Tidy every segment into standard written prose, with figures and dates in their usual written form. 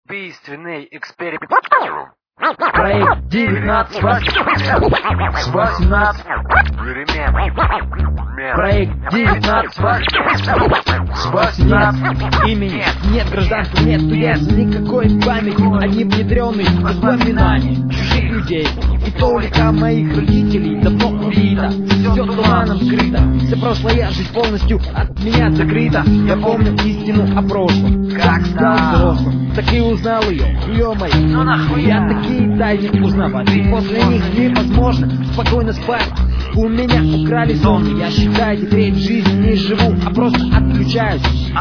Убийственный эксперимент. Проект 19 с 18. Проект 19 с 18. Имени нет, гражданства нет, студентства никакой памяти. Одни внедренные воспоминания чужих людей. И только моих родителей давно убито. Все туманом скрыто. Все прошлое жизнь полностью от меня закрыта. Я помню истину о прошлом. Как стал взрослым, так и узнал ее. Ё-моё, я такие тайны узнавать. И после них невозможно спокойно спать. У меня украли сон. Я, считайте, треть жизни не живу, а просто отключаюсь.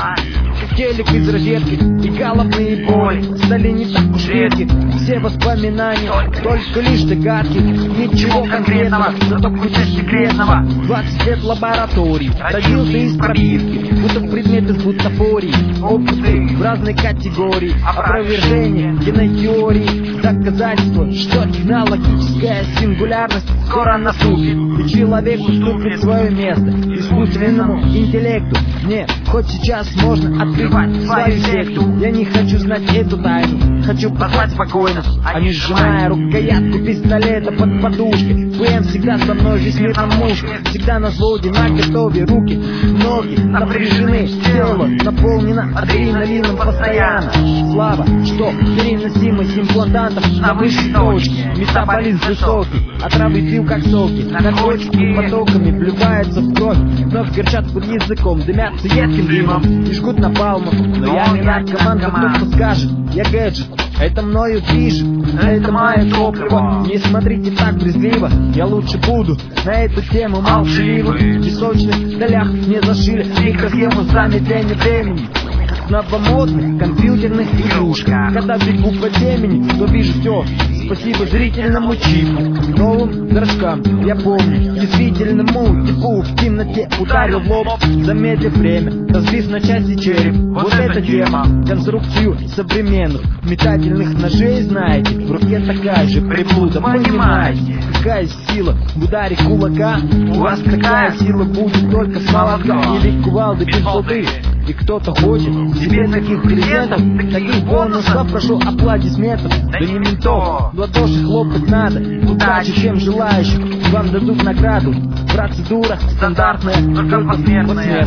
Как телек из розетки и головные боли стали не так уж редки. Все воспоминания, только лишь догадки. Ничего конкретного, зато куча секретного. 20 лет лабораторий, родился из пробирки. Будто предметы с бутафории. Опыты в разной категории. Опровержение генной теории. Доказательство, что технологическая сингулярность скоро наступит. И человек уступит свое место искусственному интеллекту. Мне хоть сейчас можно открывать свою секту. Я не хочу знать эту тайну, хочу позвать спокойно, а не сжимая рукоятку пистолета под подушкой. ПМ всегда со мной, весь мир на мушке. Всегда на взводе, на готове, руки, ноги напряжены. Тело наполнено адреналином постоянно. Слава, что переносимость имплантантов на высшей точке. Метаболизм высокий, отравы пил как соки. Наркотики потоками вливаются в кровь. Вновь горчат под языком, дымятся едким дымом и жгут напалмом. Но я не наркоман, кто скажет, я гаджет. Это мною движет, это мое топливо. Не смотрите так брезгливо, я лучше буду на эту тему молчаливым. В песочных долях мне зашили микросхему замедления времени. Новомодных компьютерных игрушках. Когда бегу по темени, то вижу все. Спасибо зрительному чипу, новым дрожкам. Я помню, язвительному типу в темноте ударил в лоб, замедлив время, разбив на части череп. Вот эта тема. Конструкцию современных метательных ножей знаете. В руке такая же приблуда, понимаете? Какая сила в ударе кулака? У вас такая сила будет только с молотка или кувалды без полды. И кто-то хочет себе таких презентов, таких бонусов, прошу аплодисментов. Да не ментов, в ладоши хлопать надо. Удачи всем желающим, вам дадут награду. Процедура стандартная, только посмертная.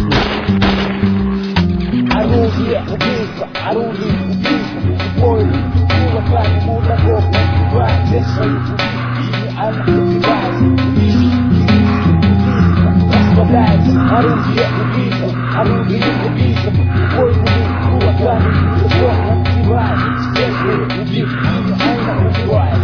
Оружие убийства, оружие убийства. Ой, кулаками мудаков убивает всех своих убийств. Расслабляется оружие убийства, оружие убийства. Ой, кулаками мудаков убивает всех своих убийств. Убивает.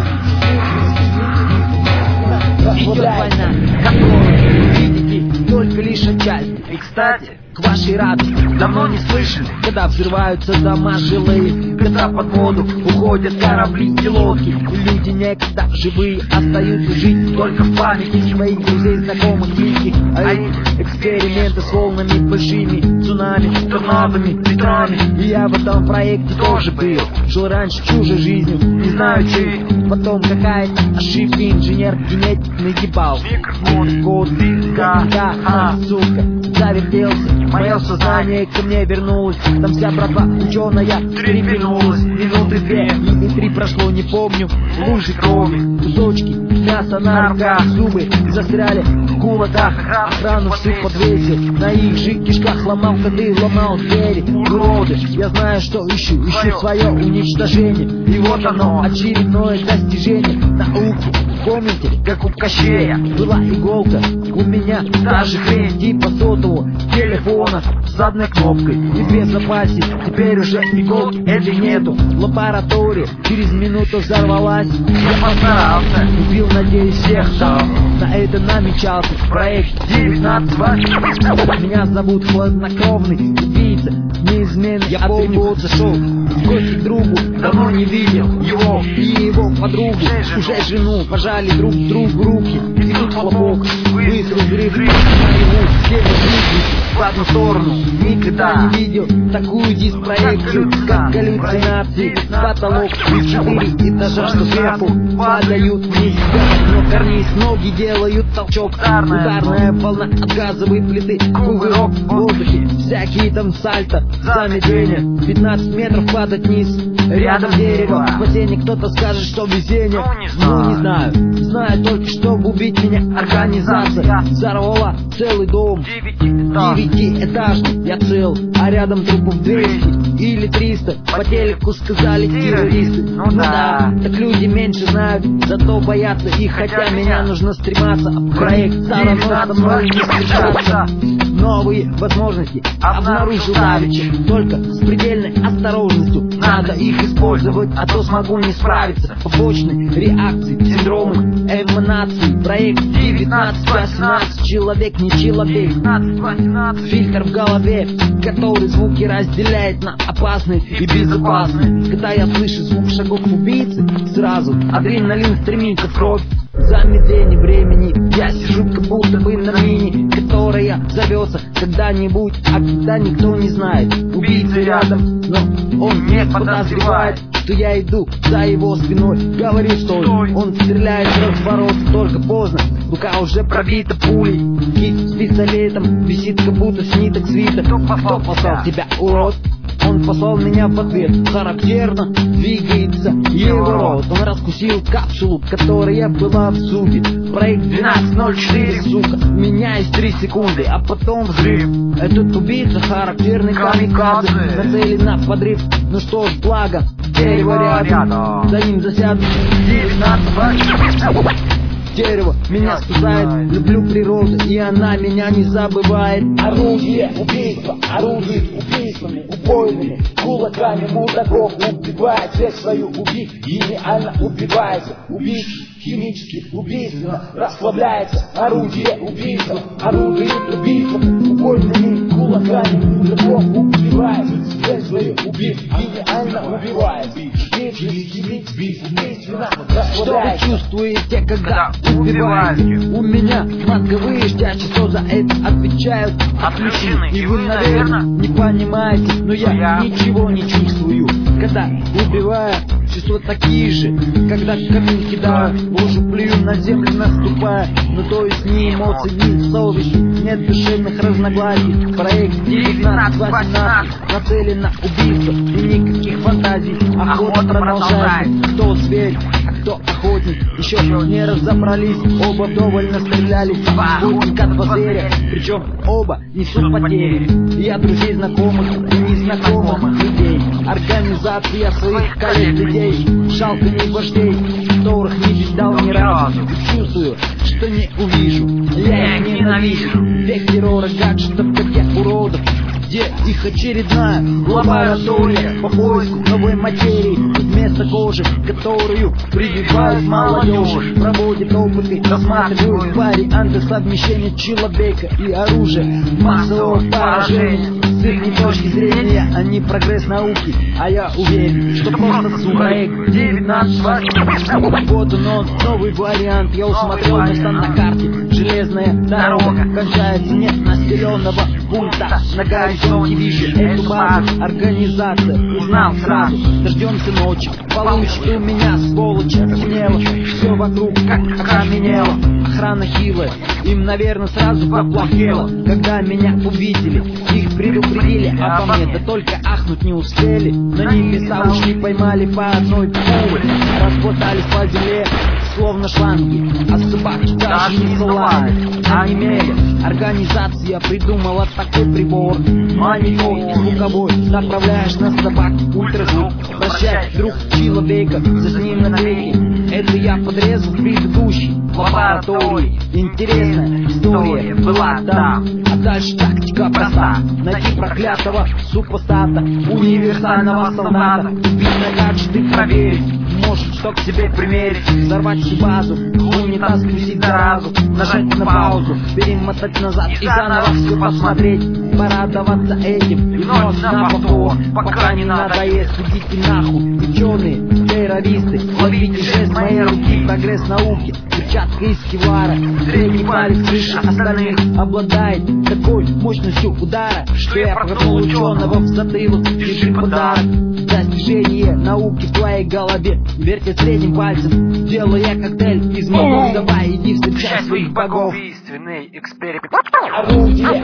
Идет война, которую видите только лишь отчасти. И, кстати, к вашей радости давно не слышали, когда взрываются дома жилые, когда под воду уходят корабли и лодки. И люди некогда живые остаются жить только в памяти своих друзей, знакомых, близких. А их эксперименты с волнами большими, цунами, торнадами, ветрами. И я в этом проекте тоже был. Жил раньше чужой жизнью, не знаю чей. Потом какая-то ошибка, инженер генетик нагибал. Код, сука, завертелся. Мое сознание ко мне вернулось. Там вся братва ученая перевернулась. Минуты две и три прошло, не помню. Лужи крови, кусочки мяса на руках. Зубы застряли в кулаках. Охрану всю подвесил, на их же кишках ломал ходы, ломал двери. Уроды, я знаю, что ищу свое уничтожение. И вот оно, очередное достижение науки. Помните, как у Кощея была иголка? У меня та же хрень типа сотового телефона с одной кнопкой и без запаси. Теперь уже иголки этой нету. Лаборатория через минуту взорвалась. Я постарался, убил, надеюсь, всех, кто на это намечался. Проект 19. Меня зовут хладнокровный убийца, неизменный. Я помню, зашел в гости к другу, давно не видел его и его подругу. Уже жену пожали друг другу руки. И тут хлопок, выстрел, взрыв, наяву, все в жизни. в одну сторону. Никогда не видел такую диспроекцию, как галлюцинации. Потолок и 4 этажа, что сверху падают вниз. Но карниз, ноги делают толчок. Ударная волна от газовой плиты, кувырок в воздухе, всякие там сальто, замедление, 15 метров падать вниз. Рядом дерево, в бассейне кто-то скажет, что везение. Ну не знаю, знаю только, чтобы убить меня организация взорвала целый дом, 9-этажный, я цел, а рядом трупов 200 или 300. По телеку сказали террористы. Ну да, так люди меньше знают, зато боятся их. Хотя меня нужно стрематься, проект все равно со мной не встречаться. Новые возможности обнаружил давеча, только с предельной осторожностью надо их использовать, а то смогу не справиться. Побочные реакции, синдромы, эманации. Проект 19-18, человек не человек. Фильтр в голове, который звуки разделяет на опасные и безопасные. Когда я слышу звук шагов убийцы, сразу адреналин стремится в кровь. Замедление времени, я сижу как будто бы на мини, которая зовется когда-нибудь, а когда никто не знает. Убийца рядом, но он не подозревает, что я иду за его спиной. Говорю, стой, он стреляет в разворот, только поздно, рука уже пробита пулей. Кисть с пистолетом висит, как будто с ниток свита. Кто послал тебя, урод? Он послал меня в ответ. Характерно двигается его рот. Он раскусил капсулу, которая была в зубе. Проект 1204, сука. У меня есть 3 секунды, а потом взрыв. Этот убийца характерный камикадзе, нацелен на подрыв. Ну что ж, благо, дерево рядом, за ним засядут 19. Дерево меня спасает, люблю природу, и она меня не забывает. Орудие убийства, орудует убийствами, убойными кулаками мудаков. Убивает всех свою убив, гениально убивается. Убийц химически, убийственно расслабляется. Орудие убийства, орудует убийствами, убойными кулаками мудаков. Убивает всех свою убив, гениально убивает. Что вы чувствуете, когда убиваете? У меня мозговые штячества за это отвечают. Отлично, и вы, наверное, не понимаете, но я ничего не чувствую, когда убиваю. Чувства такие же, когда камень кидаю, лужу плюю на землю наступая. Ну то есть ни эмоций, ни совести, нет душевных разногласий. Проект 19-18 нацелен на убийство и никаких фантазий. Охота продолжается, кто зверь, а кто охотник, еще не разобрались. Оба вдоволь настрелялись, спутник от зверя, причем оба несут потери. Я друзей знакомых и незнакомых людей, организация своих коллег людей. Жалко не вождей, которых не видал ни разу. Чувствую, что не увижу, я их ненавижу. Век террора, гаджетов, как я уродов, где их очередная лаборатория по поиску новой материи. Вместо кожи, которую прививают молодежи, проводят опыты, рассматривают варианты совмещения человека и оружия массового поражения. С их точки зрения они прогресс науки, а я уверен, что просто проект 19. Вот он, новый вариант. Я усмотрел место на карте. Железная дорога кончается, нет населенного пункта. На горизонте вижу эту базу. Организация узнал сразу. Дождемся ночи, получит у меня сволочь. Темнело, все вокруг как окаменело. Охрана хилая, им, наверное, сразу поплохело, когда меня увидели. Их предупредили обо мне, да только ахнуть не успели. На небеса ушли, поймали по одной пуле, расплатались по земле, словно шланги, а собаки даже не салаты. Онемели, организация придумала такой прибор, монитор звуковой, направляешь на собак ультразвук, прощай, друг человека, за ним навеки. Это я подрезал в предыдущей лаборатории. Интересная история была там, а дальше тактика проста. Найти проклятого супостата, универсального солдата, убить на гаджеты проверить. может что к тебе примерить, взорвать всю базу, унитаз включить до разу, нажать на паузу, перемотать назад и заново все посмотреть, порадоваться этим и ночь на повтор, пока не надоест. Идите нахуй, ученые, террористы, ловите жест моей руки, прогресс науки, перчатка из кевлара, средний палец крыши остальных обладает такой мощностью удара, что я проткнул ученого в затылок, держи подарок. Достижение науки в твоей голове, верьте средним пальцем, делая коктейль из богов. Давай иди встречай своих богов. Убийственный эксперимент. Орудие,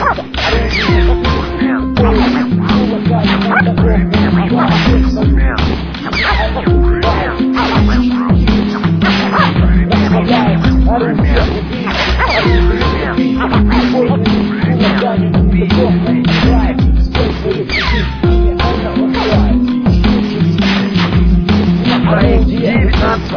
Проект 19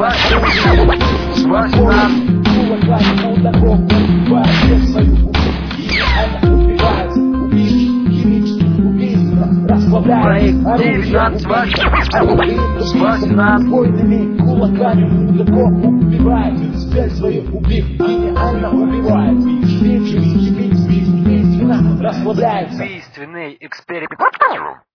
Бойными кулаками мудаков убивает, цель свою убив, гениально убивает. Убийственно расслабляется. Убийственный эксперимент.